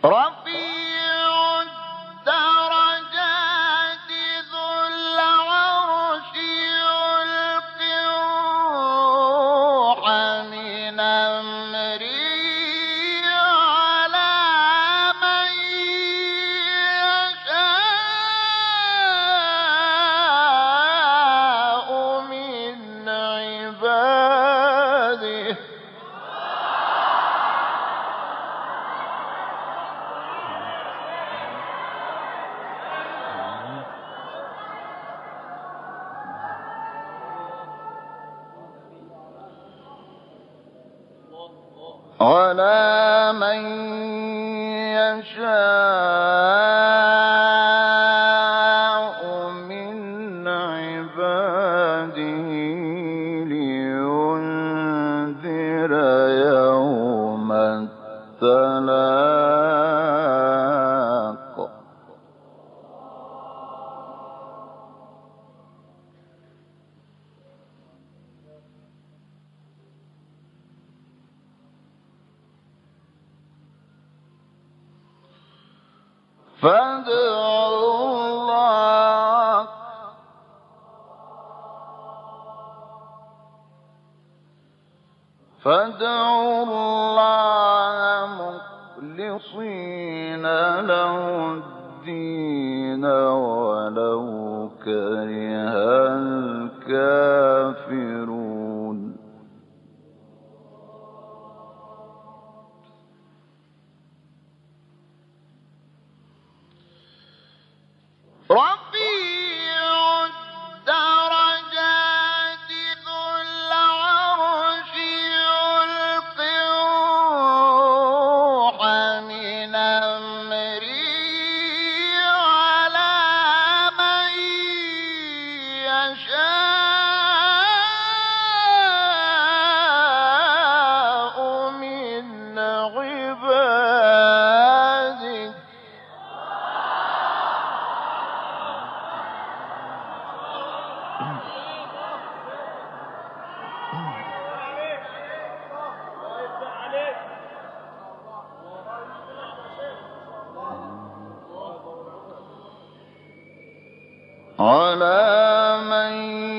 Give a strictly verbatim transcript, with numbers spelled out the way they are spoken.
رفيع الدرجات ذو العرش يلقي الروح من أمره على من يشاء من عباده على من يشاء من عباده لينذر يوم التلاق فادعوا الله فادعوا الله مخلصين له الدين ولو كره الكافرون رفيع الدرجات ذو العرش يلقي الروح من أمره على من يشاء من عباده على من